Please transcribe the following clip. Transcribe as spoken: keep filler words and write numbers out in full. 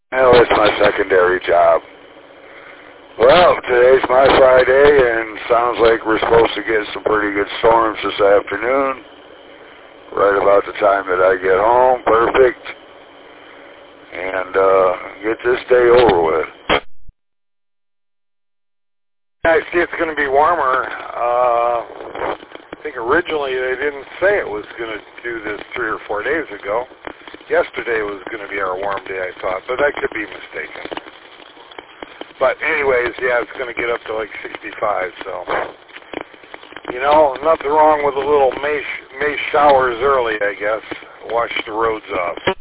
Well, it's my secondary job. Well, today's my Friday, and sounds like we're supposed to get some pretty good storms this afternoon. Right about the time that I get home. Perfect. And uh, get this day over with. I see it's going to be warmer. Uh, I think originally they didn't say it was going to do this three or four days ago. Yesterday was going to be our warm day, I thought, but I could be mistaken. But anyways, yeah, it's going to get up to like sixty-five, so. You know, nothing wrong with a little May, sh May showers early, I guess. Wash the roads off.